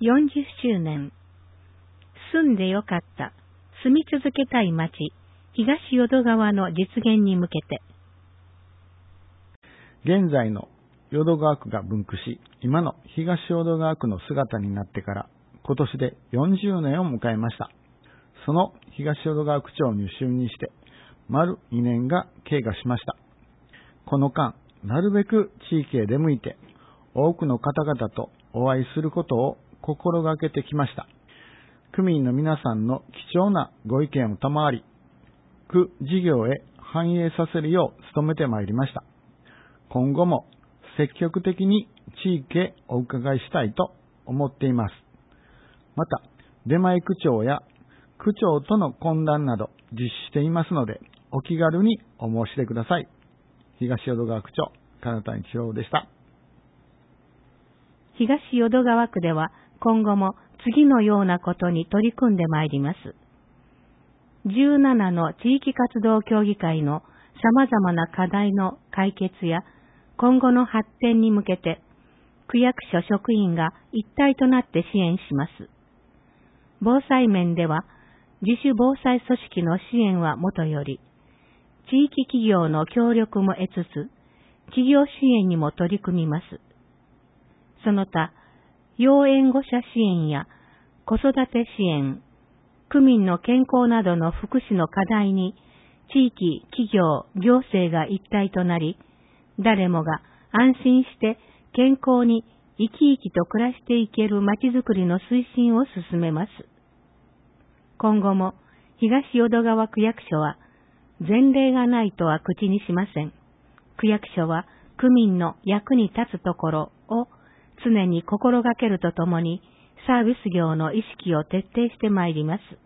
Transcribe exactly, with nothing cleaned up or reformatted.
よんじゅっしゅうねん。住んでよかった、住み続けたい町、東淀川の実現に向けて。 現在の淀川区が分区し、今の東淀川区の姿になってから今年でよんじゅうねんを迎えました。その東淀川区長に就任して丸にねんが経過しました。この間、なるべく地域へ出向いて多くの方々とお会いすることを心がけてきました。区民の皆さんの貴重なご意見を賜り、区事業へ反映させるよう努めてまいりました。今後も積極的に地域へお伺いしたいと思っています。また、出前区長や区長との懇談など実施していますので、お気軽にお申し出ください。東淀川区長、金谷一郎でした。 東淀川区では今後も次のようなことに取り組んでまいります。じゅうななの地域活動協議会の様々な課題の解決や今後の発展に向けて、区役所職員が一体となって支援します。防災面では、自主防災組織の支援はもとより、地域企業の協力も得つつ、企業支援にも取り組みます。その他、要援護者支援や子育て支援、区民の健康などの福祉の課題に、地域、企業、行政が一体となり、誰もが安心して健康に生き生きと暮らしていけるまちづくりの推進を進めます。今後も東淀川区役所は前例がないとは口にしません。区役所は区民の役に立つところを常に心がけるとともにサービス業の意識を徹底してまいります。